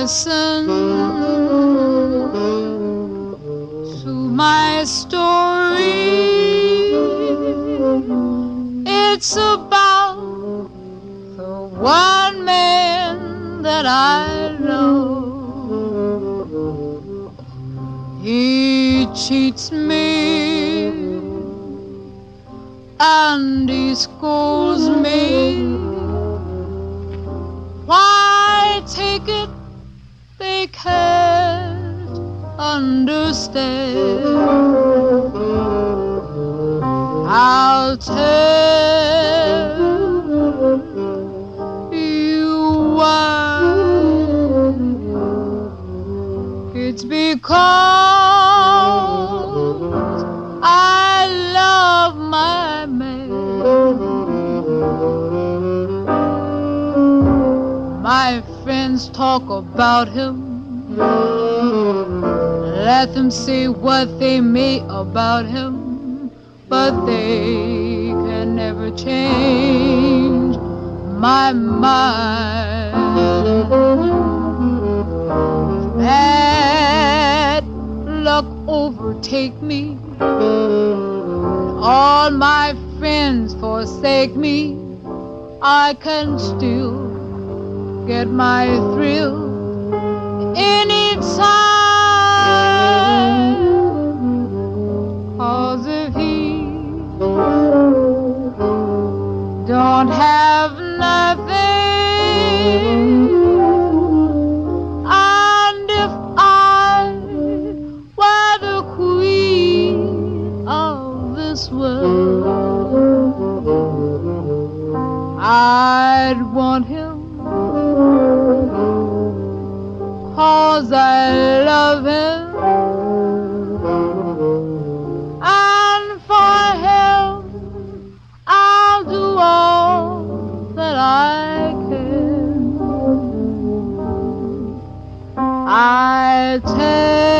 listen to my story. It's about the one man that I love. He cheats me and he scolds me. Why take it? They can't understand. I'll tell you why. It's because I love my man. My friends talk about him. Let them say what they may about him, but they can never change my mind. Bad luck overtake me, all my friends forsake me, I can still get my thrill anytime. 'Cause if he don't have nothing, and if I were the queen of this world, I'd want him 'cause I love him, and for him I'll do all that I can. I tell